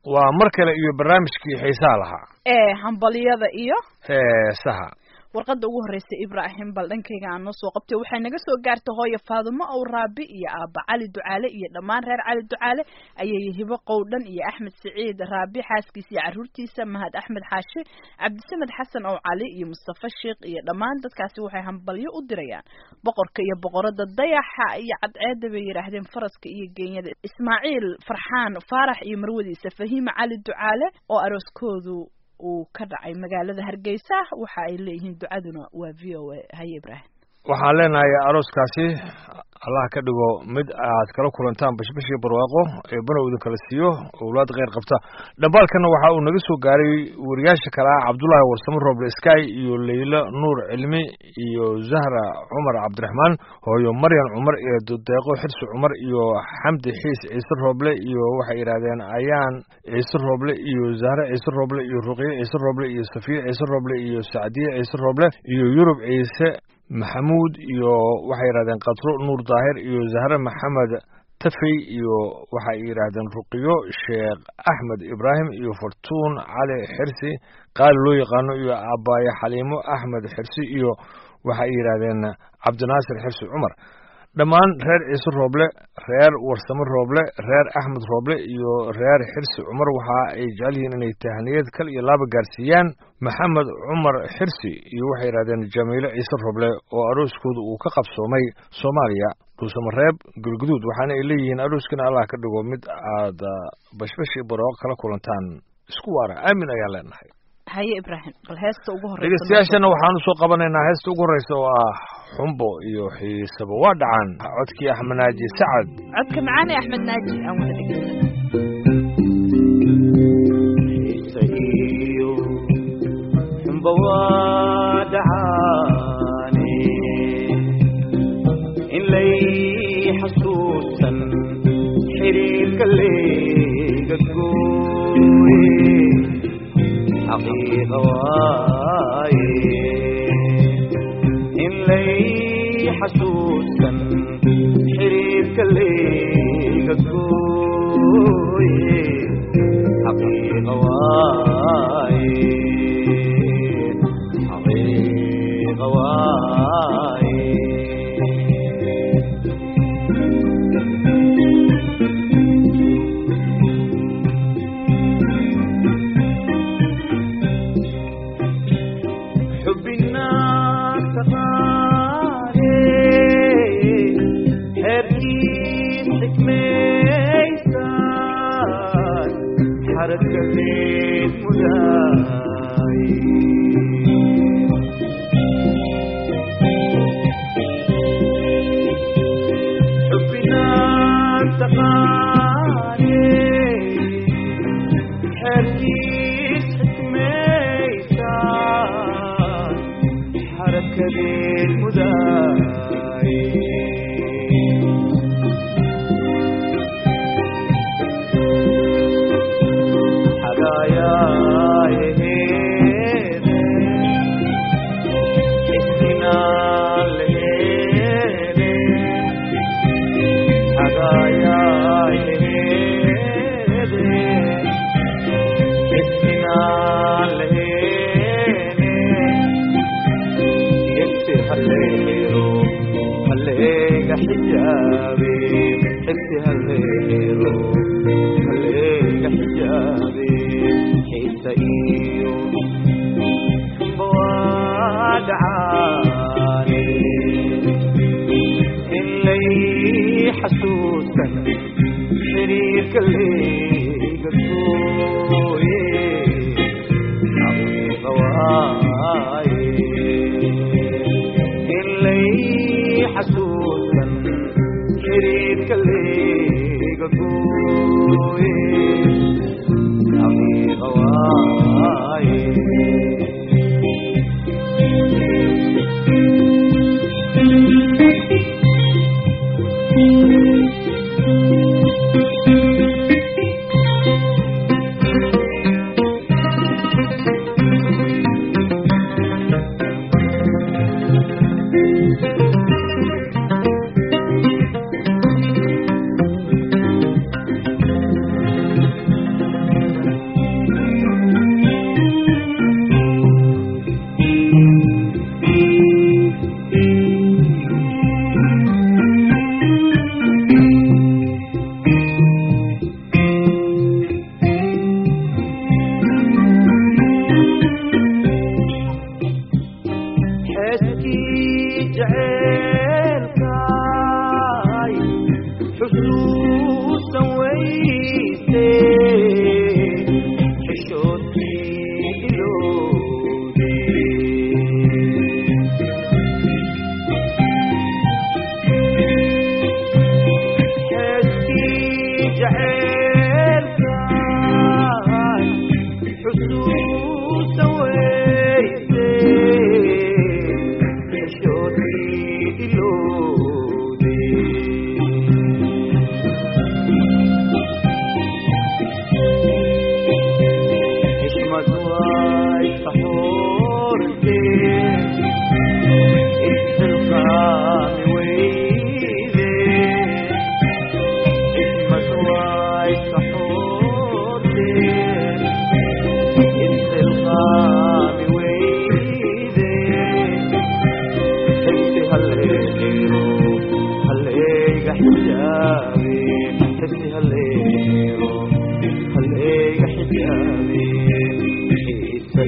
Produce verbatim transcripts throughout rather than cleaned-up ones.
waa mar kale iyo barnaamijkii xiisaha lahaa ee hambaliyada iyo heesaha warqadda ugu horreysay Ibraahim bal dhankayga aan noo soo qabtay waxay naga soo gaartay hooyo Faadumo oo Raabi iyo aaba Cali Ducaale iyo dhammaan reer Cali Ducaale ayay hibo qowdhan iyo Axmed Saciid Raabi xaaskiisa iyo caruurtiisa Mahad Axmed Xaashi Cabdisamed Xasan oo Cali iyo Mustafa Sheekh iyo dhammaan dadkaasi waxay hambalyo u dirayaan boqorka iyo boqorada dayaxa iyo cadceeda bay yiraahdeen faraska iyo geenyada Ismaaciil Farxaan Faarax iyo marwadiisa Fahiima Cali Ducaale oo arooskoodu uu ka dhacay magaalada Hargeysa waxa ay leeyihiin ducaduna waa V O A hay Ibraahim waxaan leenahay arooskaasi Allah ka dhigo mid aad kala kulantaan bashbashii barwaaqo ee banowda kala siiyo awlaad qeyr qabta dhabalkana waxa uu naga soo gaaray wariyaasha kala Cabdullaahi Warsamo Roble Sky iyo Leila Nuur Cilmi iyo Zahra Umar Cabdiraxmaan hooyo Maryam Umar iyo Deeqo Xirsi Umar iyo Xamdi Xiis Ciise Roble iyo waxa yiraahdeen Ayaan Ciise Roble iyo Zahra Ciise Roble iyo Ruqiya Ciise Roble iyo Safiya Ciise Roble iyo Saadiya Ciise Roble iyo Yurub Ciise maxamuud iyo waxay yiraahdeen Qadro Nuur Daahir iyo Zahra Maxamed Tafay iyo waxay yiraahdeen Ruqiyo Sheekh Axmed Ibraahim iyo Fortuun Cali Xirsi qaal loo yaqaano iyo Abaaya Xaliimo Axmed Xirsi iyo waxay yiraahdeen Cabdinaasir Xirsi Umar dhammaan reer Ciise Roble reer Warsamo Roble reer Axmed Roble iyo reer Xirsi Umar waxa ay jecel yihiin inay tahniyad kal iyo laba gaarsiiyaan Maxamed Umar Xirsi iyo waxay yiraahdeen Jamiilo Ciise Roble oo arooskoodu uu ka qabsoomay Soomaaliya Dhuusamareeb Galguduud waxaana ay leeyihiin arooskana Allah ka dhigo mid aad bashbashi barwaaqo kala kulantaan isku waara aamin ayaa leenahay haye Ibraahim bal heesta ugu horeysa dhegeystayaashana waxaan soo qabanaynaa heesta ugu horeysa oo ah xumbo iyo xiisabo waa dhacan codkii Axmed Naaji Sacad codka macaan Axmed Naaji aan wada dhigeyno xiisayo xumbo waa dhacane in lay xasuusan xiriirka leega gooye حقيقة واي إن لي حسوسا حريرك اللي قوي حقيقة واي حقيقة واي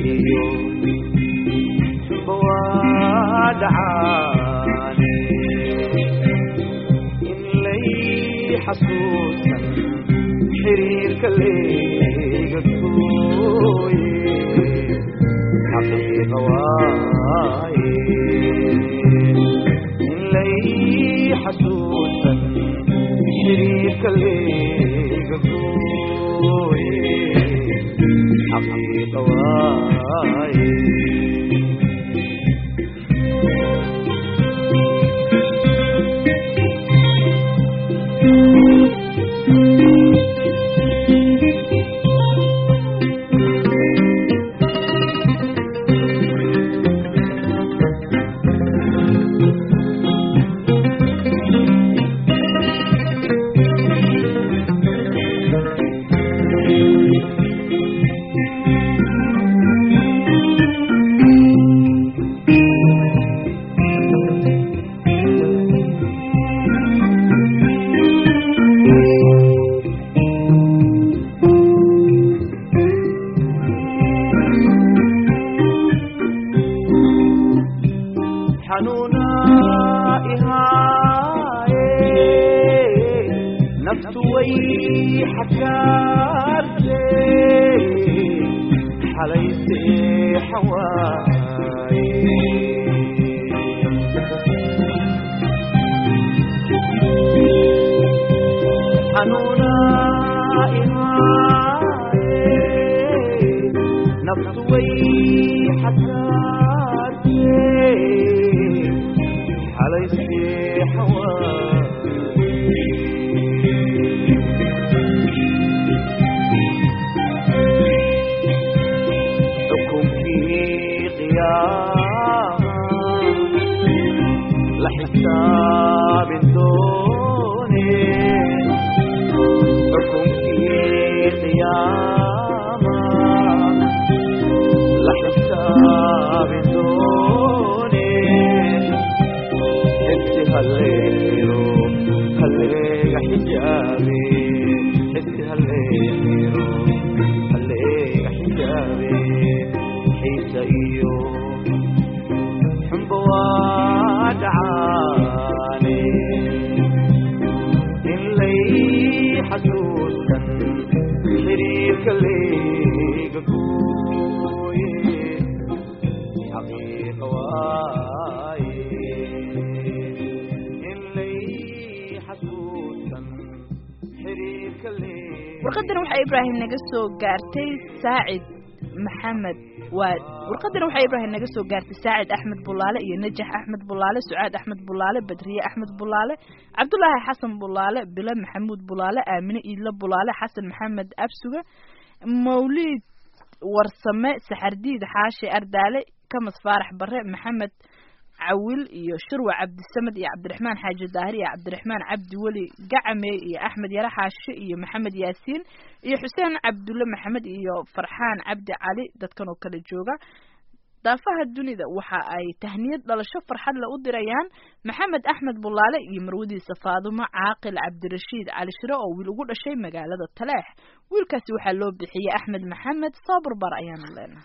iyo bawadacani in lay xasuusan xiriirka leega gooye xaqiiqa waaye in lay xasuusan xiriirka leega gooye حقيقة واي warqadana waxa Ibrahim naga soo gaartay Saacid Maxamed waa warqadana waxa Ibrahim naga soo gaartay Saacid Axmed Bulaale iyo Najax Axmed Bulaale Sucaad Axmed Bulaale Badriye Axmed Bulaale Cabdullaahi Xasan Bulaale Bila Maxamuud Bulaale Aamine Iidla Bulaale Xasan Maxamed Absuga Mawlid Warsame Saxardiid Xaashi Ardaale Kamas Faarax Bare Maxamed عويل iyo Shirwa Cabdi Samad iyo Cabdiraxmaan Xaaji Daahir iyo Cabdiraxmaan Cabdi Wali Gacame iyo Axmed Yara Xaashi iyo Maxamed Yaasiin iyo Xuseen Cabdulle Maxamed iyo Farxaan Cabdi Cali dadkan oo kala jooga daafaha dunida waxa ay tahniyad dhalasho farxad la u dirayaan Maxamed Axmed Bulaale iyo marwadiisa Faadumo Caaqil Cabdirashiid Cali Shiro oo wiil ugu dhashay magaalada Taleex wiilkaasi waxa loo bixiyay Axmed Maxamed Sabr Bar ayaan leenahay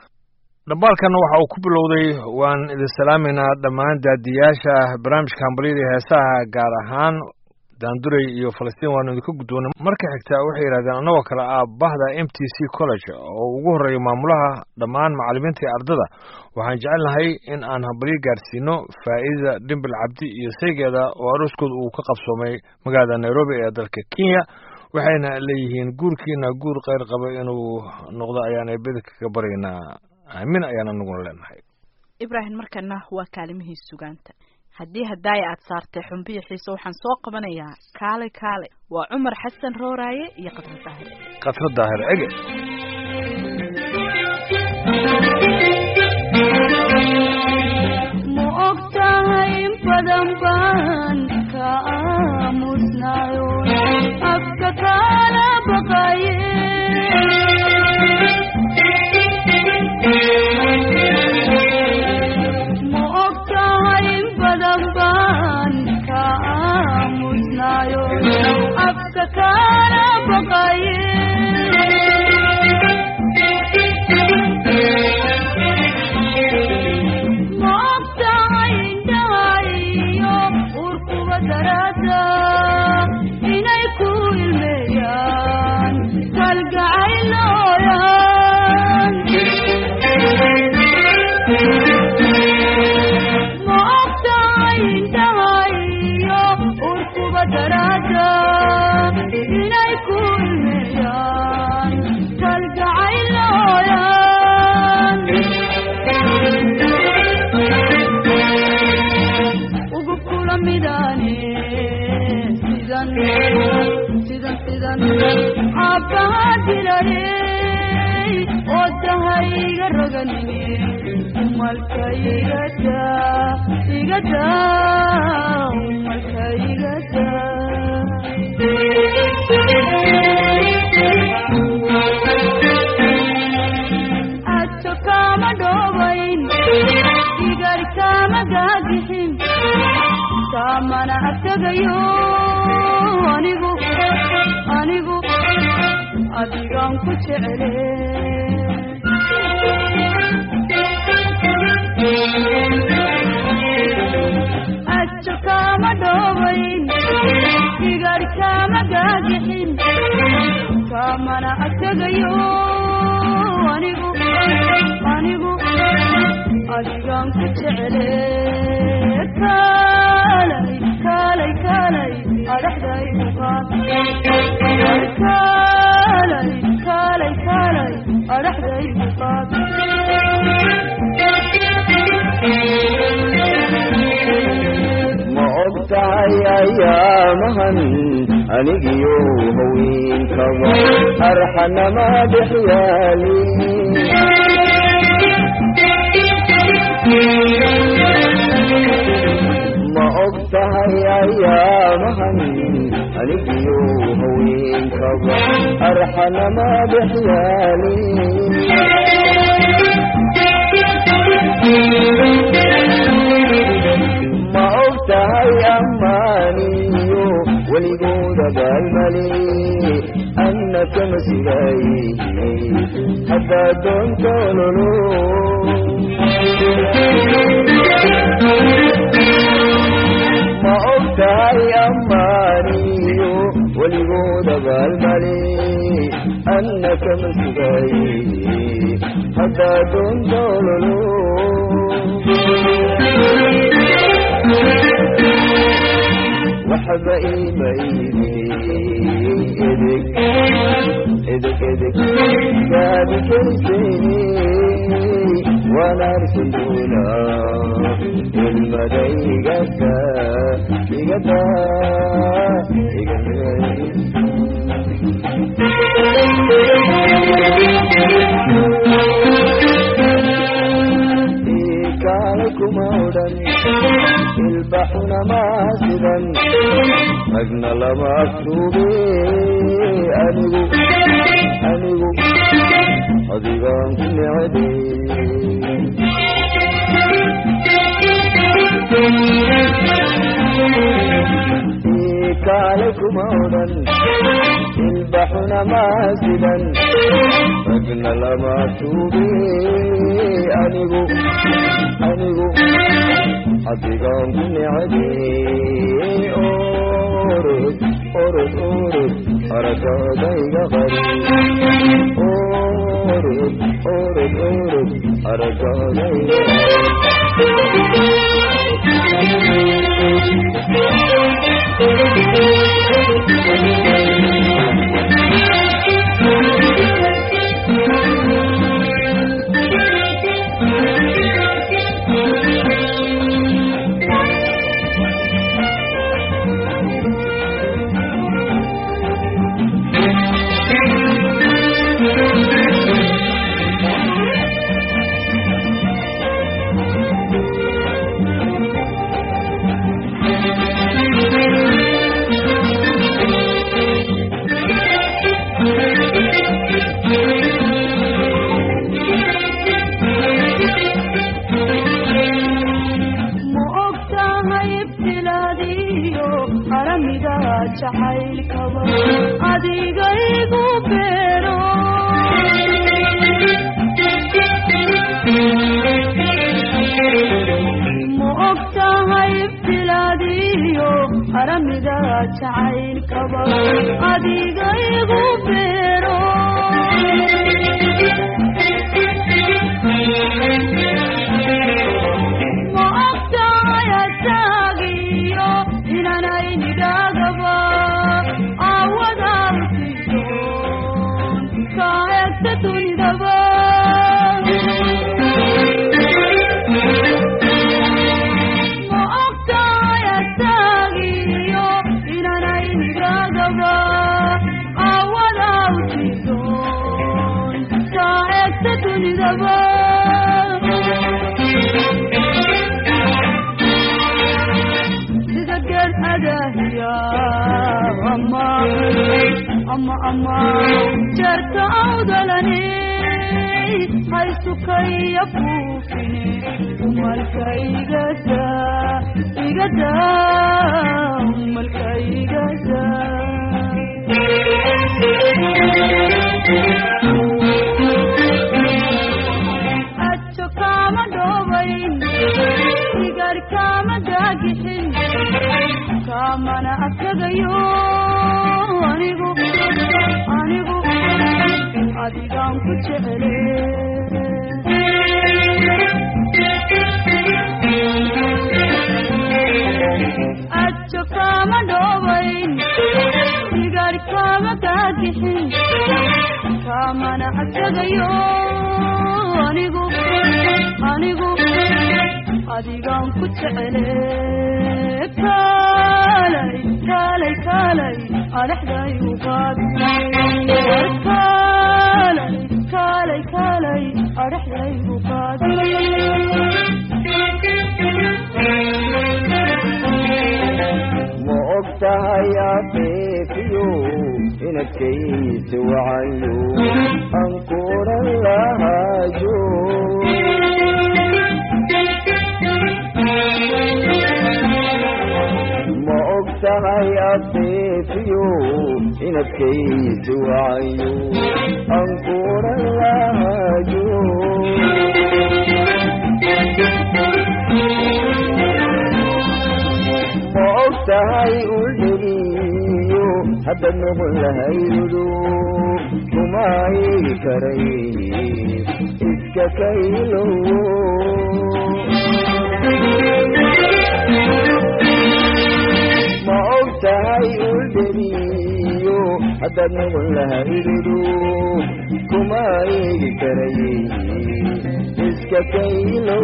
dambaalkan waxa uu ku bilowday waan idin salaameynaa dhammaan daadiyaasha barnaamijka hambaliyada heesaha gaar ahaan daanduray iyo Falastiin waan idinku guddoonay marka xigta waxay yiraahdeen anagoo kala ah bahda M T C College oo ugu horeeyay maamulaha dhammaan macallimiinta iyo ardada waxaan jecelnahay in aan hambaliyo gaarsiino Faa'iida Dimbil Cabdi iyo saygeeda oo arooskooda uu ka qabsoomay magaalada Nairobi ee dalka Kenya waxayna leeyihiin guurkiina guur qeyr qaba inuu noqdo ayaan eebada ka bareynaa aamin ayaan anaguna leenahay Ibrahim markana waa kaalimihiisa sugaanta haddii hadaaya aad saartay xumbiyo xiiso waxaan soo qabanayaa kaale kaale waa Cumar Xasan Rooraaye iyo Qadra Daahir Qadra Daahir ege ma ogtahay badan baan ka aamusnayo afka kala baqaye ma ogtahay badan baan ka aamusnayo afka kala baqaye kalgacayloyan ugu kula midane sidan sidan sidan abbaha dilayay oo tahayga roganine umalka igada igada umalka igada ato kama dhobayn igar kama gaagixin kamana agtagayo anigu anigu adigaan ku jecele ato kama dhobayn igar kama gaagixin kamana agtagayo anigu anigu adigaan ku jecele kaalay kaalay kaalay adhaxdaygu qaad kaalay kaalay kaalay adhaxdaygu qaad ma ogtahay ayaamahan anigiyo haweenkaba arxanama dhexyaali ma ogtahay ayaamahan anigiyo haweenkaba arxanama dhexyaali ma ogtahay ammaaniyo weligooda baalmale annaka masigaayihi haddaa doontoololo ma ogtahay ammaaniyo weligooda baalmale annaka masigaayihi haddaa doontoololo waxba ima iidin edeg edeg edeg gaadi kelisay waan arsan doonaa ilmada igada igada igada kuma odhan ilbaxuna maasidan magna lama agtuube anigu anigu adigaan ku necde kaale kuma odhan ilbaxuna maasidan magna lama agtuube anigu anigu adigaan ku necde orod orod orod aragaadayga qari orod orod orod aragaadayga jacaylkaba adigaygu beero ma ogtahay ibtilaadiyo haramida jacaylkaba adigaygu beero ma ogtahay ataagiyo inanaynigaagaba awadaalkiyo kaeg eegta dunidaba ma ogtahay asaagiyo inanay nigaagaba awada ujidoon kaa eegta dunidaba adahiya ama ama ama jarta awdalani haysukaya fuufine umalka igada igada umalka igada acho kama dhobayn igar kama daagixin kamana asagayo anigu anigu adigaan ku jecele ajo kama dhobayn igar kama daagixin kamana asagayo anigu anigu adigaan ku jecele kalay kalay kalay adhaxday uqaad kalay kalay kalay adhaxday uqaad ma ogtahay afiifiyo inadkaysi wacayo aan kuran lahaayo ma ogtahay afiifiyo inadkaysi wacayo aan kuran lahaayo ma ogtahay uldhegiyo hadda noqon lahaydo kuma eegi karayni iska kaylo ma ogtahay uldhegiyo hadda noqon lahaydo kuma eegi karayni iska kaylo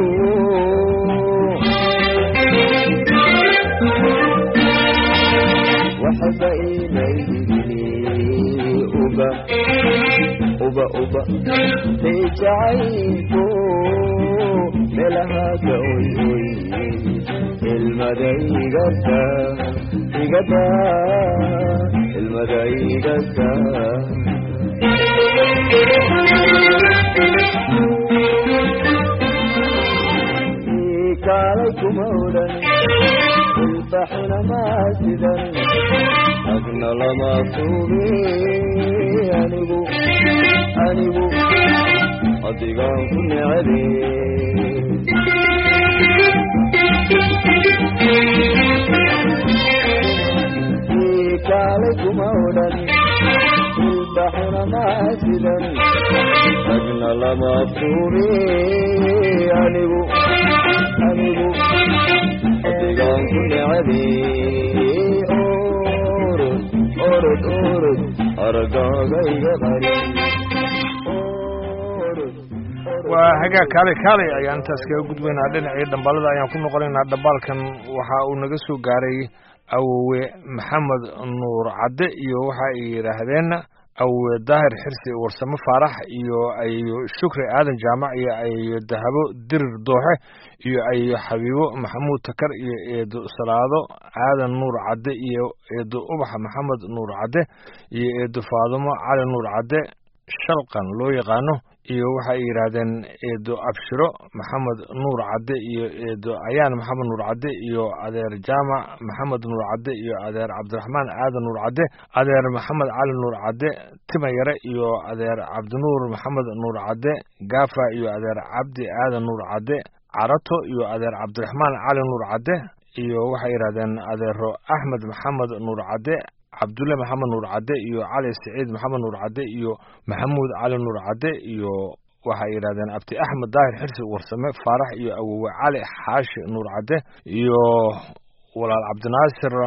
waxba ilayhini uba uba uba tijacayko melahaga oy oy ilmada igada igada ilmada igada ikaalay kuma odhan ilbaxina maasidan agna lama tuuge anigu anigu adigaan ku necebe ikaalay kuma odhan ilbaxina maasidan agna lama tuuge anigu anigu adigaan ku necebe orod orod aragaaga iga qari waa hagaag kaalay kaalay ayaan intaas kaga gudbaynaa dhinacii dhambaalada ayaan ku noqonaynaa dhambaalkan waxa uu naga soo gaaray awowe maxamed nuur cadde iyo waxa ay yidhaahdeen awowe daahir xirsi warsamo faarax iyo ayo shukri aadan jaamac iyo ayo dahabo dirir dooxe iyo ayo xabiibo maxamuud takar iyo eedo salaado aadan nuur cadde iyo eedo ubaxa maxamed nuur cadde iyo eedo faadumo cali nuur cadde shalqan loo yaqaano iyo waxa ay yidhaahdeen eedo abshiro maxamed nuur cadde iyo eedo ayaan maxamed nuur cadde iyo adeer jaamac maxamed nuur cadde iyo adeer cabdiraxmaan aadan nuur cadde adeer maxamed cali nuur cadde tima yare iyo adeer cabdinuur maxamed nuur cadde gaafa iyo adeer cabdi aadan nuur cadde carato iyo adeer cabdiraxmaan cali nuur cadde iyo waxay yidhahdeen adeero axmed maxamed nuur cadde cabdulle maxamed nuur cadde iyo cali siciid maxamed nuur cadde iyo maxamuud cali nuur cadde iyo waxay yidhahdeen abti axmed daahir xirsi warsame faarax iyo awowe cali xaashi nuur cadde iyo walaal cabdinaasir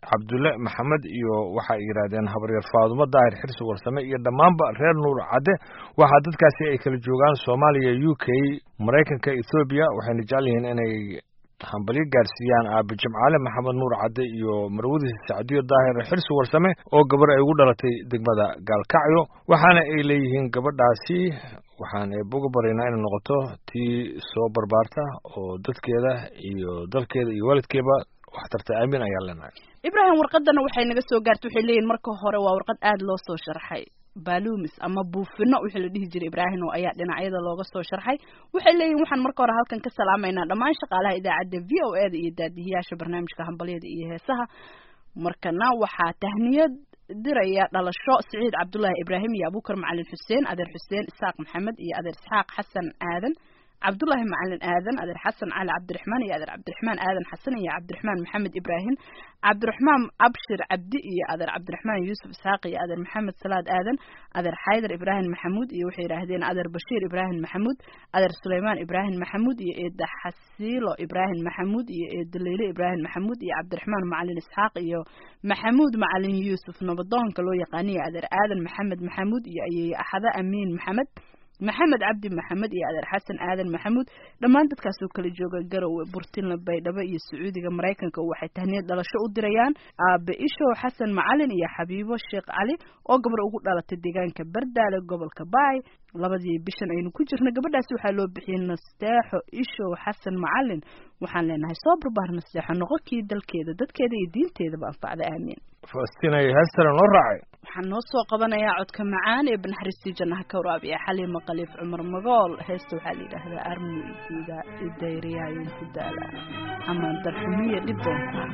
cabdulle maxamed iyo waxay yidhaahdeen habaryar faadumo daahir xirsi warsame iyo dhammaanba reer nuur cadde waxaa dadkaasi ay kala joogaan soomaaliya u k maraykanka ethoobiya waxayna jecel yihiin inay hambalyo gaarsiiyaan aabe jimcaale maxamed nuur cadde iyo marwadiisa sacdiyo daahir xirsi warsame oo gabar ay ugu dhalatay degmada gaalkacyo waxaana ay leeyihiin gabadhaasi waxaan eeboga baraynaa inay noqoto tii soo barbaarta oo dadkeeda iyo dalkeeda iyo waalidkeeba wax tarta aamin ayaa leenahay ibraahim warqadana waxay naga soo gaartay waxay leeyihiin marka hore waa warqad aad loo soo sharxay baaluumis ama buufino wixii la dhihi jiray ibraahim oo ayaa dhinacyada looga soo sharxay waxay leeyihiin waxaan marka hore halkan ka salaamaynaa dhammaan shaqaalaha idaacadda v o e da iyo daadihiyaasha barnaamijka hambalyada iyo heesaha markana waxaa tahniyad diraya dhalasho siciid cabdullaahi ibraahim iyo abuukar macalin xuseen adeer xuseen isaaq maxamed iyo adeer isxaaq xasan aadan cabdullaahi macalin aadan adeer xasan cali cabdiraxmaan iyo adeer cabdiraxmaan aadan xasan iyo cabdiraxmaan maxamed ibraahim cabdiraxmaan abshir cabdi iyo adeer cabdiraxmaan yuusuf isxaaq iyo adeer maxamed salaad aadan adeer xaydar ibraahim maxamuud iyo waxay yidhaahdeen adeer bashiir ibraahim maxamuud adeer suleymaan ibraahim maxamuud iyo eeda xasiilo ibraahim maxamuud iyo eeda leyle ibraahim maxamuud iyo cabdiraxmaan macalin isxaaq iyo maxamuud macalin yuusuf nabadoonka loo yaqaaniyo adeer aadan maxamed maxamuud iyo ayeeye axada amiin maxamed maxamed cabdi maxamed iyo adeer xasan aadan maxamuud dhammaan dadkaasoo kala jooga garowe burtinla baydhabo iyo sacuudiga maraykanka waxay tahniyad dhalasho u dirayaan aabe ishow xasan macalin iyo xabiibo sheekh cali oo gabar ugu dhalatay deegaanka bardaale gobolka baay labadii bishan aynu ku jirna gabadhaasi waxaa loo bixiyey nasteexo ishow xasan macalin waxaan leenahay soo barbaar nasteexo noqonkii dalkeeda dadkeeda iyo diinteedaba anfacda aamiin falastiin heestana noo raacay waxaan noo soo qabanayaa codka macaan ee banaxariistii jannaha ka waraabiya xaliima khaliif cumar magool heesta waxaa la yidhaahdaa armu idiida idayriyaayon ku daala ama darxumiya dhib doonta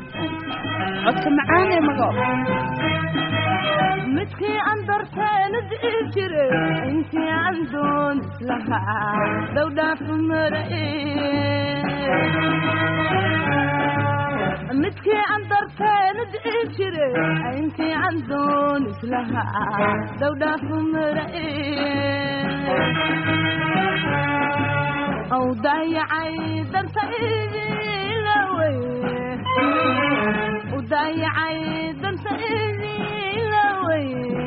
codka macaan ee magool midkii aan darteena dii jire intii aan doon lahaa dawdhaafu marae midkii aan darteena dii jire intii aan doon islahaa dawdhaafu marae aw dayacay dantaydiilawey u dayacay dantaydiilawey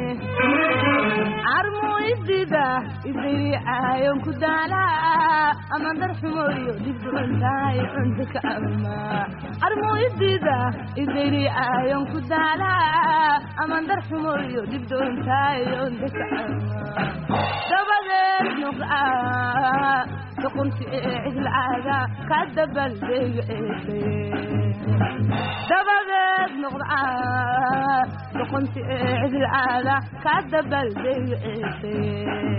armu idida idiriicaayon ku daalaa ama darxumoyo dibduantahay cunta ka ama armu idida idiriicaayon ku daalaa ama darxumoyo dibduantahay cunta ka ama dabadeed nuqaa duqunti cidlaaga ka dabaldegceesay dabadeed nuqaa duqunti cidlaaga ka dabaldegceesay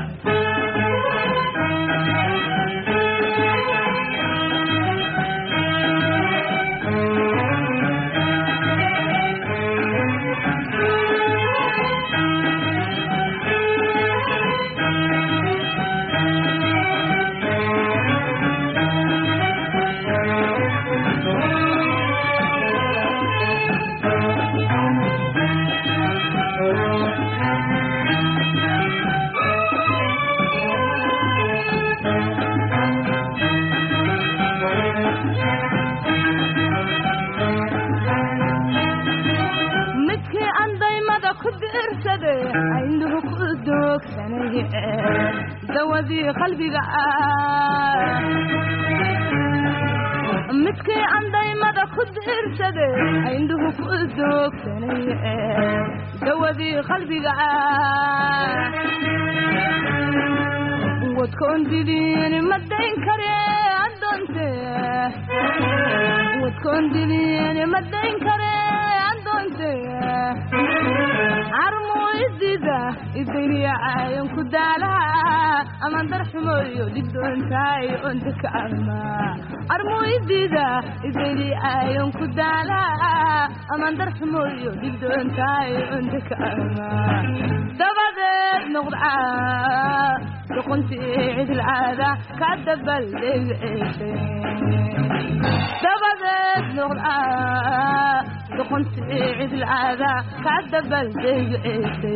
عنده كدوك سنه دوذي قلبي متكي عندي مدى خد ارشده عنده كدوك سنه دوذي قلبي وتكون دليل مدين كري عندونته وتكون دليل مدين كري عندونته عرمو إزيدا إدري عايم كدالا أما درحمو ديدو انتاي انتك أما عرمو إزيدا إدري عايم كدالا أما درحمو ديدو انتاي انتك أما دبادت نغضعا دقنتي عيد العادة كدبل ديعيشي دبادت نغضعا دقنت عيد العادة كعدبل ديعيسي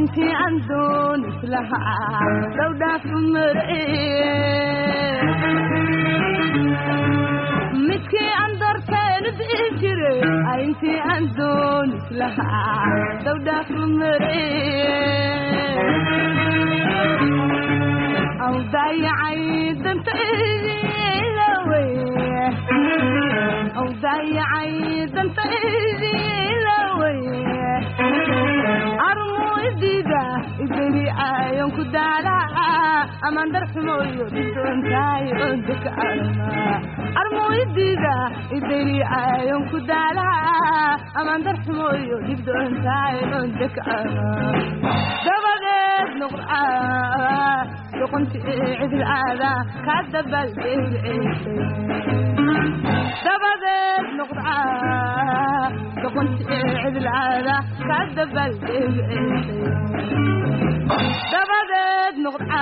intii aan doonis lahaa dawdhaafu maree midkii aan doorteen dii jiray intii aan doonis lahaa dawdhaafu maree aw dayacay dantaydii lawey aw dayacay dantaydii lawey armoydida idili ayon ku daalaa amaan darxumoyo didoontay ondaka arma armoydida idili ayon ku daalaa amaan darxumoyo didoontay ondaka arma dabadeed nuqraa doqonti cidil aada ka dabal deelceysay dabadeed nuqraa doqonti cidil aada ka dabal deelceysay dabadeed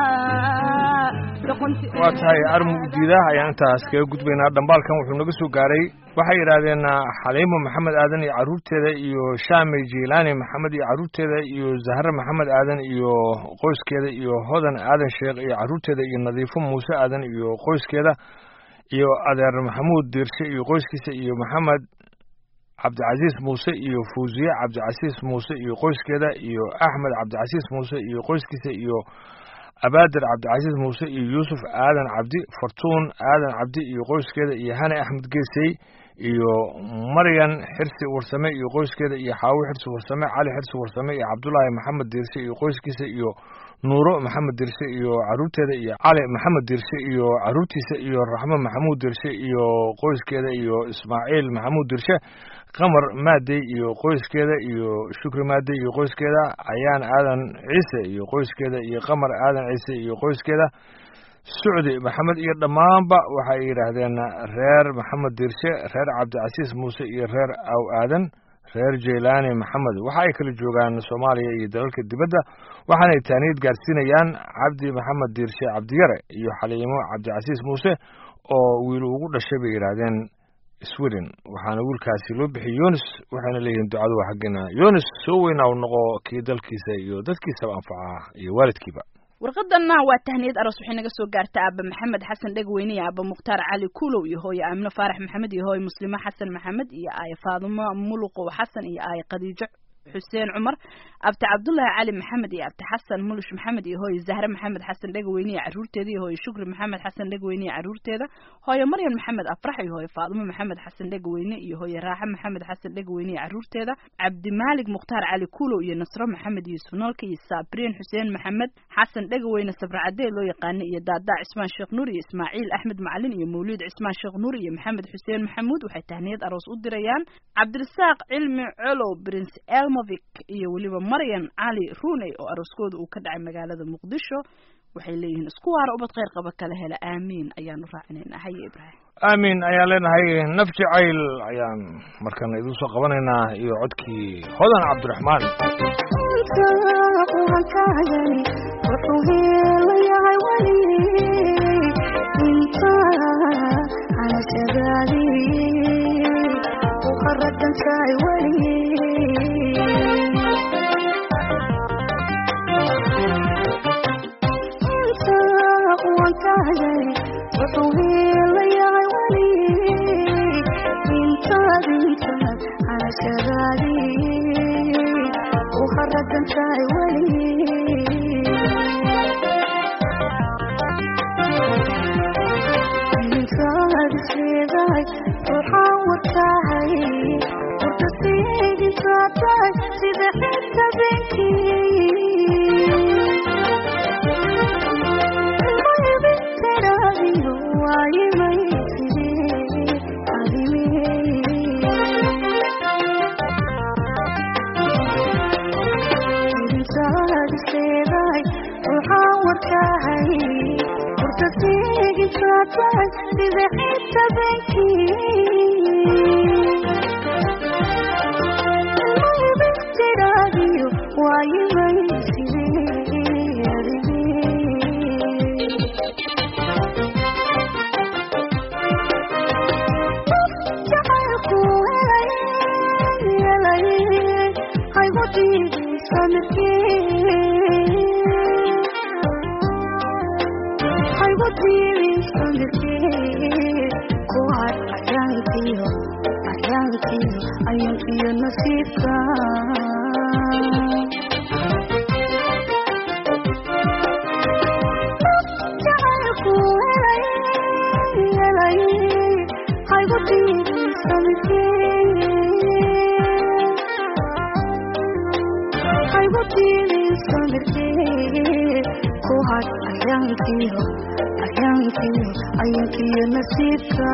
nuqraa doqonti waa tahay armu diidaha ayaan intaas kaga gudbaynaa dhambaalkan wuxuu naga soo gaaray waxay yidhaahdeen xaliimo maxamed aadan iyo carruurteeda iyo shaamey jiilaani maxamed iyo carruurteeda iyo zahre maxamed aadan iyo qoyskeeda iyo hodan aadan sheekh iyo carruurteeda iyo nadiifo muuse aadan iyo qoyskeeda iyo adeer maxamuud diirshe iyo qoyskiisa iyo maxamed cabdicasiis muuse iyo fuuziye cabdicasiis muuse iyo qoyskeeda iyo axmed cabdicasiis muuse iyo qoyskiisa iyo abaadir cabdicasiis muuse iyo yuusuf aadan cabdi fartuun aadan cabdi iyo qoyskeeda iyo hane axmed geesey iyo maryan xirsi warsame iyo qoyskeeda iyo xaawi xirsi warsame cali xirsi warsame iyo cabdullaahi maxamed diirshe iyo qoyskiisa iyo nuuro maxamed diirshe iyo carruurteeda iyo cali maxamed diirshe iyo carruurtiisa iyo raxmo maxamuud diirshe iyo qoyskeeda iyo ismaaciil maxamuud diirshe qamar maadey iyo qoyskeeda iyo shukri maadey iyo qoyskeeda ayaan aadan ciise iyo qoyskeeda iyo qamar aadan ciise iyo qoyskeeda sucdi maxamed iyo dhammaanba waxay yidhaahdeen reer maxamed diirshe reer cabdicasiis muuse iyo reer aw aadan reer jeylaani maxamed waxa ay kala joogaan soomaaliya iyo dalalka dibadda waxaanay taaniyad gaarsiinayaan cabdi maxamed diirshe cabdiyare iyo xaliimo cabdicasiis muuse oo wiil ugu dhashay bay yidhaahdeen sweden waxaana wiilkaasi loo bixiyey yonis waxayna leeyihiin ducadu waa xaggeena yonis soo weynaa u noqo kii dalkiisa iyo dadkiisaba anfaca iyo waalidkiiba warqadana waa tahniyad aroos waxay naga soo gaartay aaba maxamed xasan dhegweyne iyo aaba mukhtaar cali kuulow iyo hooyo aamino faarax maxamed iyo hooyo muslimo xasan maxamed iyo aaye faadumo muluqow xasan iyo aaye khadiijo xuseen cumar abti cabdullaahi cali maxamed iyo abti xasan mulush maxamed iyo hooyo zahre maxamed xasan dhegweyne iyo carruurteeda iyo hooyo shukri maxamed xasan dhegweyne iyo carruurteeda hooyo maryam maxamed afrax iyo hooyo faadumo maxamed xasan dhegweyne iyo hooyo raaxa maxamed xasan dhegweyne iyo carruurteeda cabdimaalig mukhtaar cali kuulow iyo nasro maxamed yuusuf noolka iyo saabriin xuseen maxamed xasan dhegweyne sabracadee loo yaqaana iyo daadaa cismaan sheekh nuur iyo ismaaciil axmed macalin iyo mawliid cismaan sheekh nuur iyo maxamed xuseen maxamuud waxay tahniyad aroos u dirayaan cabdirasaaq cilmi colow prince elmovic iyo weliba maryan cali runey oo arooskooda uu ka dhacay magaalada muqdisho waxay leeyihiin isku waara ubad kheyr qaba kala hela aamiin ayaanu raacinaynaa haye ibraahim aamiin ayaan leenahay naf jacayl ayaan markana idin soo qabanaynaa iyo codkii hodan cabdiraxmaan I nasiibka jacaylku helay helay haygu diidin samirkee haygu diidin samirkee ku had ayaankiyo ayaankiyo ayaankiyo nasiibka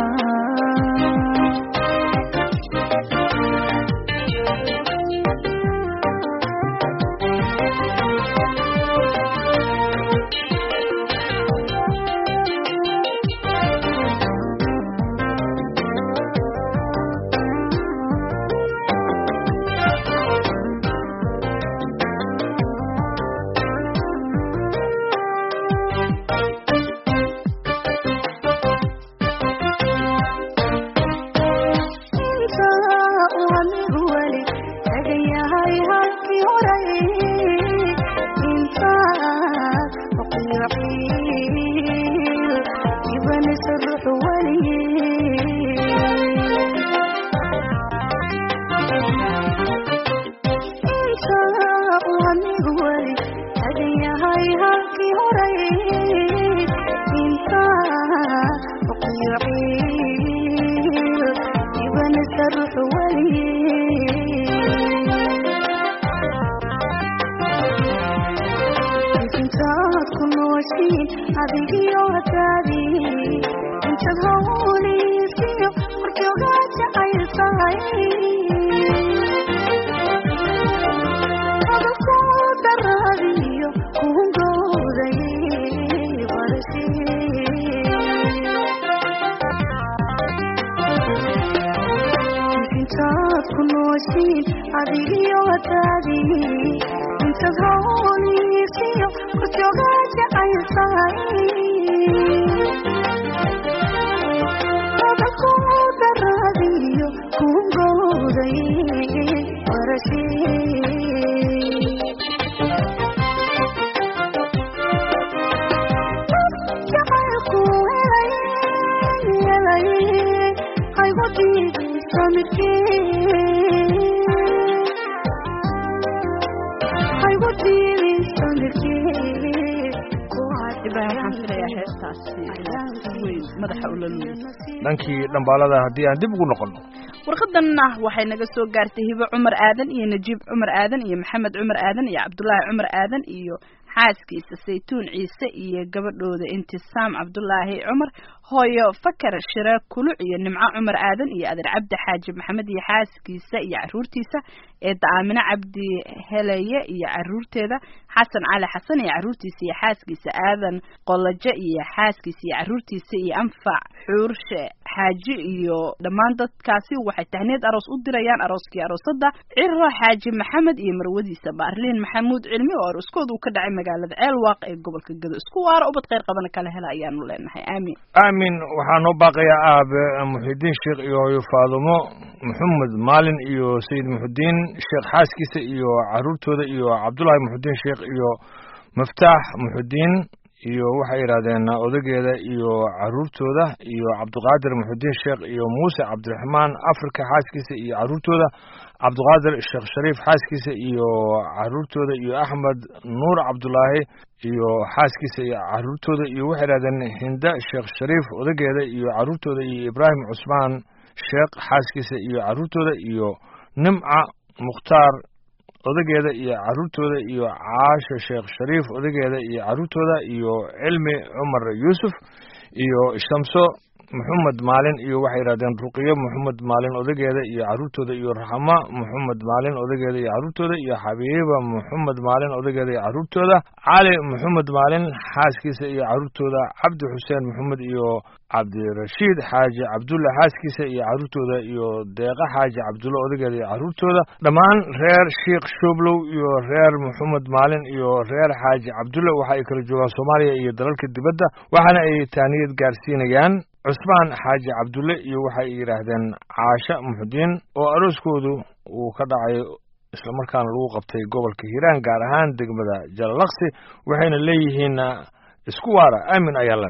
dhankii dhambaalada haddii aan dib ugu noqono warqadanna waxay naga soo gaartay hibo cumar aadan iyo najiib cumar aadan iyo maxamed cumar aadan iyo cabdullaahi cumar aadan iyo xaaskiisa saytuun ciise iyo gabadhooda intisaam cabdullaahi cumar hooyo fakar shira kuluc iyo nimco cumar aadan iyo adeer cabdi xaaji maxamed iyo xaaskiisa iyo caruurtiisa eedda aamine cabdi heleye iyo caruurteeda xasan cali xasan iyo caruurtiisa iyo xaaskiisa aadan qolaje iyo xaaskiisa iyo caruurtiisa iyo anfac xuurshe xaaji iyo dhammaan dadkaasi waxay tahneed aroos u dirayaan arooskii aroosada ciro xaaji maxamed iyo marwadiisa baarliin maxamuud cilmi oo arooskooda uu ka dhacay magaalada ceelwaaq ee gobolka gado isku waara ubad khayr qabana kala hela ayaanu leenahay aamin aamin waxaa noo baaqaya aabe muxidiin sheekh iyo hooyo faadumo maxamed maalin iyo sayid muxudiin sheekh xaaskiisa iyo caruurtooda iyo cabdullaahi muxudiin sheekh iyo maftaax muxudiin iyo waxay yidhaahdeen odageeda iyo caruurtooda iyo cabdiqaadir muxudiin sheekh iyo muuse cabdiraxmaan afrika xaaskiisa iyo caruurtooda cabdiqaadir sheekh shariif xaaskiisa iyo caruurtooda iyo axmed nuur cabdulaahi iyo xaaskiisa iyo caruurtooda iyo waxay yidhahdeen hinda sheekh shariif odageeda iyo caruurtooda iyo ibraahim cusmaan sheekh xaaskiisa iyo caruurtooda iyo nimca mukhtaar odageeda iyo caruurtooda iyo caasha sheekh shariif odageeda iyo caruurtooda iyo cilmi cumar yuusuf iyo shamso maxamed maalin iyo waxay yidhahdeen ruqiyo maxamed maalin odageeda iyo caruurtooda iyo raxma maxamed maalin odageeda iyo caruurtooda iyo xabiiba maxamed maalin odageeda iyo caruurtooda cali maxamed maalin xaaskiisa iyo caruurtooda cabdi xuseen maxamed iyo cabdirashiid xaaji cabdulle xaaskiisa iyo caruurtooda iyo deeqa xaaji cabdulle odageeda iyo caruurtooda dhammaan reer sheekh shooblow iyo reer maxamed maalin iyo reer xaaji cabdulle waxa ay kala joogaan soomaaliya iyo dalalka dibadda waxaana ay taaniyad gaarsiinayaan cusmaan xaaji cabdulle iyo waxay yidhaahdeen caasha muxudiin oo arooskoodu uu ka dhacay islamarkaana lagu qabtay gobolka hiiraan gaar ahaan degmada jalalaqsi waxayna leeyihiin isku waara aamin ayaa lena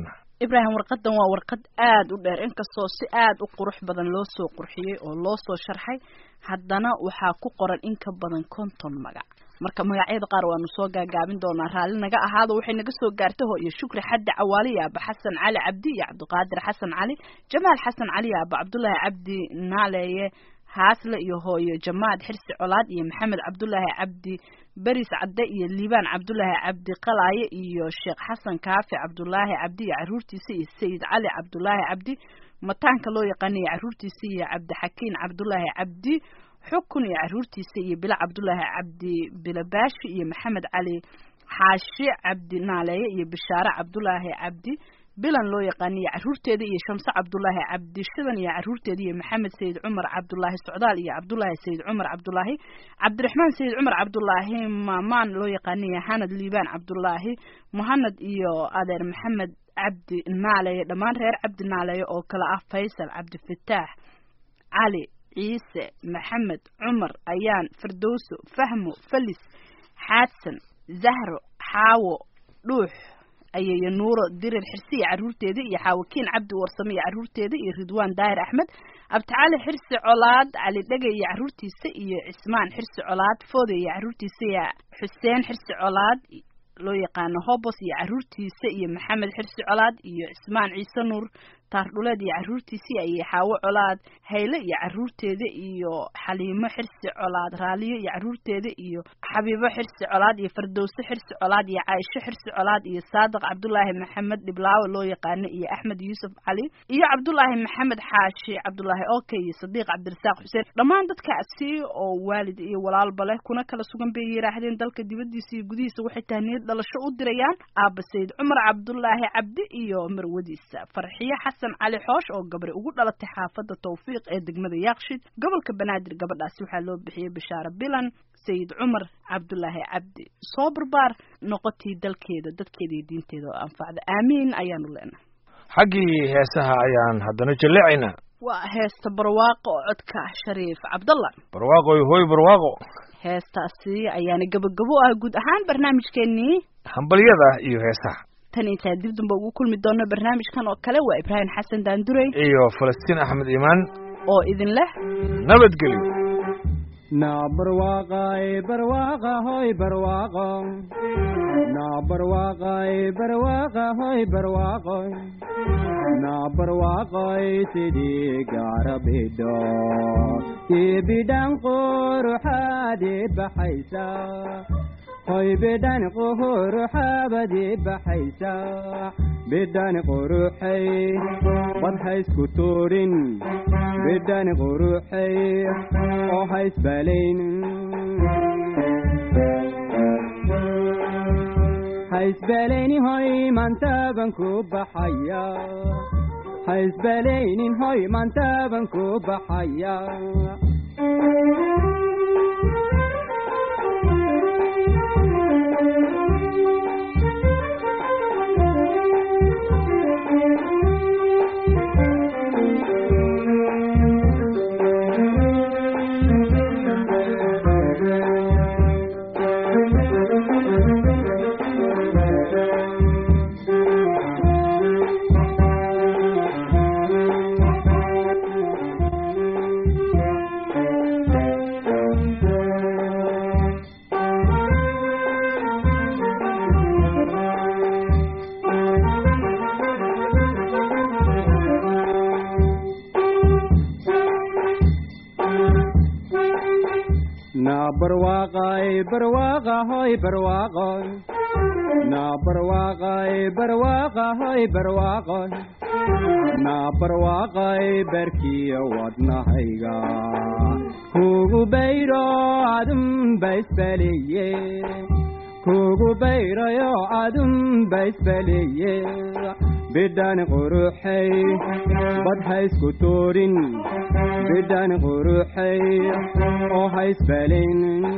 ibraahim warqadan waa warqad aad u dheer inkastoo si aad u qurux badan loo soo qurxiyey oo loo soo sharxay haddana waxaa ku qoran in ka badan konton magac marka magacyada qaar waanu soo gaagaabin doonaa raalli naga ahaado waxay naga soo gaartay hooyo shukri xaddi cawaali iyo aaba xasan cali cabdi iyo cabdiqaadir xasan cali jamaal xasan cali iyo aaba cabdullaahi cabdi naaleeye haasle iyo hooyo jamaad xirsi colaad iyo maxamed cabdullaahi cabdi beris cadde iyo liibaan cabdullaahi cabdi qalaaye iyo sheekh xasan kaafi cabdullaahi cabdi iyo caruurtiisa iyo sayid cali cabdullaahi cabdi mataanka loo yaqaanaya caruurtiisa iyo cabdixakiin cabdullaahi cabdi xukun iyo caruurtiisa iyo bila cabdullaahi cabdi bilabaashi iyo maxamed cali xaashi cabdi naaleeye iyo bishaare cabdullaahi cabdi bilan loo yaqaaniyo caruurteeda iyo shamse cabdullaahi cabdi shidan iyo caruurteeda iyo maxamed sayid cumar cabdullaahi socdaal iyo cabdullaahi sayid cumar cabdullaahi cabdiraxmaan sayid cumar cabdullaahi maamaan loo yaqaaniyo xanad liibaan cabdullaahi muhanad iyo adeer maxamed cabdi naaleeye dhammaan reer cabdi naaleeye oo kale ah faysal cabdifataax cali ciise maxamed cumar ayaan firdowso fahmo falis xaadsan zahro xaawo dhuux ayayo nuuro dirir xirsiya caruurteeda iyo xaawakiin cabdi warsame iyo caruurteeda iyo ridwaan daahir axmed abdicali xirsi colaad cali dhege iyo caruurtiisa iyo cismaan xirsi colaad foode iyo caruurtiisa iyo xuseen xirsi colaad loo yaqaano hobos iyo caruurtiisa iyo maxamed xirsi colaad iyo cismaan ciise nuur taardhuleed iyo caruurtiisii ayay xaawo colaad hayle iyo caruurteeda iyo xaliimo xirsi colaad raaliyo iyo caruurteeda iyo xabiibo xirsi colaad iyo fardowse xirsi colaad iyo caaisho xirsi colaad iyo saadiq cabdullaahi maxamed dhiblaawe loo yaqaano iyo axmed yuusuf cali iyo cabdullaahi maxamed xaashi cabdullaahi oke iyo sadiiq cabdirasaaq xuseen dhammaan dadkaasi oo waalid iyo walaalba leh kuna kala sugan bay yiraahdeen dalka dibadiisa iyo gudihiisa waxay tahniyad dhalasho u dirayaan aaba sayid cumar cabdullaahi cabdi iyo marwadiisa farxiyo xasan cali xoosh oo gabri ugu dhalatay xaafadda tawfiiq ee degmada yaaqshid gobolka banaadir gabadhaasi waxaa loo bixiyey bishaare bilan sayid cumar cabdullaahi cabdi soo barbaar noqotii dalkeeda dadkeeda iyo diinteeda oo anfacda aamiin ayaanu leenahay xaggii heesaha ayaan haddana jaleecaynaa waa heesta barwaaqo oo codka shariif cabdalla barwaaqoy hooy barwaaqo heestaasi ayaana gabagabo ah guud ahaan barnaamijkeenii hambalyada iyo heesaha tan intaan dib damba ugu kulmi doono barnaamijkan oo kale waa ibraahim xasan daandurey iyo falastiin axmed iimaan oo idin leh nabadgelyo na barwaaqay barwaaqa hoy barwaaqo na barwaaqay barwaaqa hoy barwaaqo na barwaaqay sidii gaarabidho ibidhan quruxaadi baxaysa hoy bidhan quruxaabadi baxaysa bidhan quruxay bad haysku tuurin bidhan quruxay oo haysbalayn haysbalayni hoy mantaban ku baxaya haysbalaynin hoy mantaban ku baxaya barwaaqay barwaaqa hoy barwaaqo na barwaaqay barwaaqa hoy barwaaqo na barwaaqay barkiyo wadnahayga kugu bayro adum baysbaliye kugu bayrayo adum baysbaliye bidhan quruxay bad haysku tuurin bidhan quruxay oo haysbalin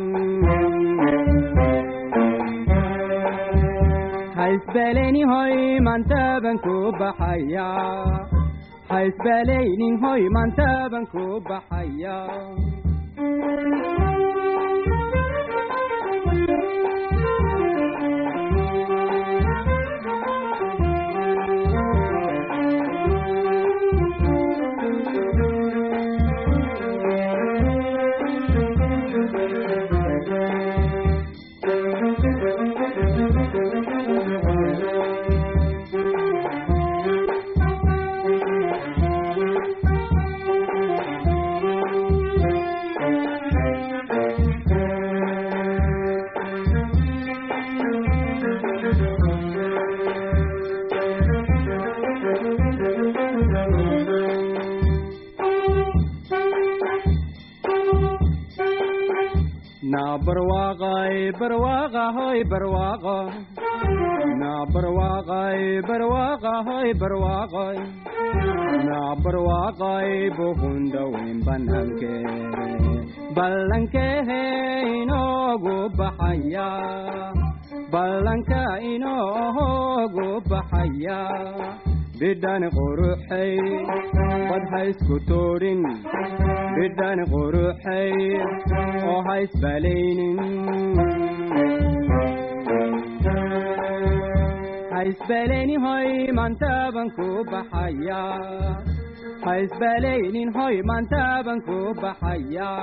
haysbaleni hoy mantaban ku baxaya haysbalaynin hoy mantaban ku baxaya برواقي برواقة هاي برواقة نا برواقي برواقة هاي برواقة نا برواقي بوهند وين بنانك بلنك إنو بحيا بلنك إنو بحيا بدان قروحي قد هايس كتورين بدان قروحي او هايس بالين هايس بالين هاي من تابن كوبحيا هايس بالين هاي من تابن كوبحيا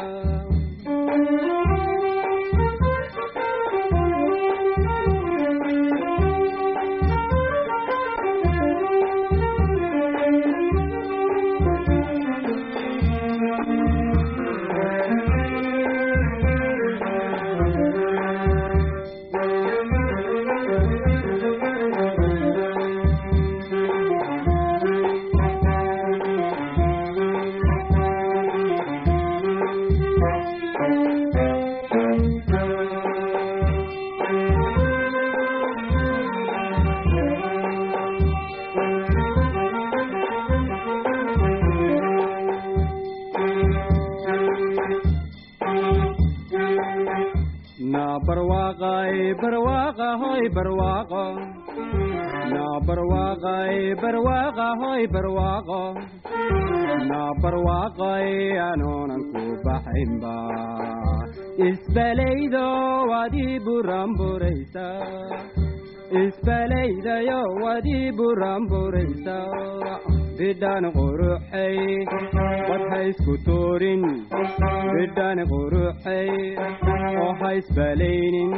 برواقي برواقة هاي برواقة نا برواقي برواقة هاي برواقة نا برواقي أنا نكوب حيمبا إسباليدو وادي برام بوريسا إسباليدا يو وادي برام بوريسا بدان قروحي وهايس كتورين بدان قروحي وهايس بالين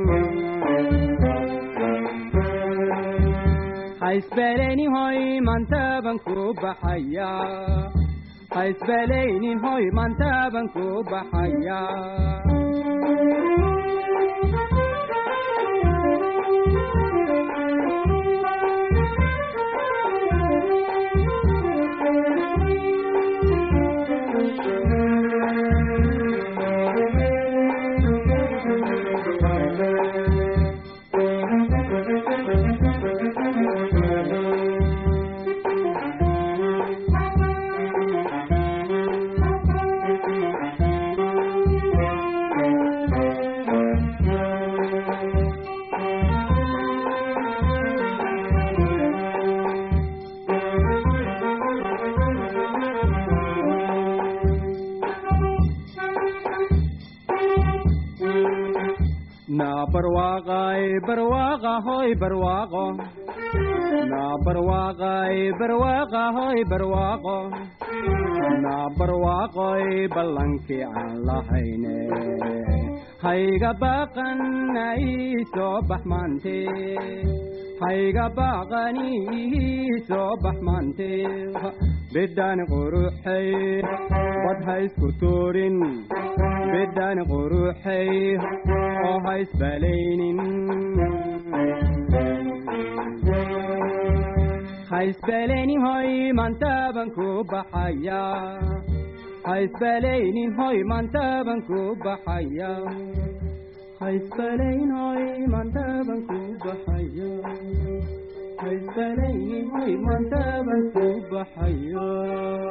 هايس بالين هاي من تابن كوبحيا هايس بالين هاي من تابن كوبحيا برواقي برواقة هاي برواقة نا برواقي برواقة هاي برواقة نا برواقي بلنكي على هيني هايقا باقن اي صبح مانتي هايقا باقني صبح مانتي بدان قروحي قد هايس كتورين بدان قروحي او هايس بالين هايس بالين هاي من تابن كوبحيا هايس بالين هاي من تابن كوبحيا هايس بالين هاي من تابن كوبحيا هايس بالين هاي من تابن كوبحيا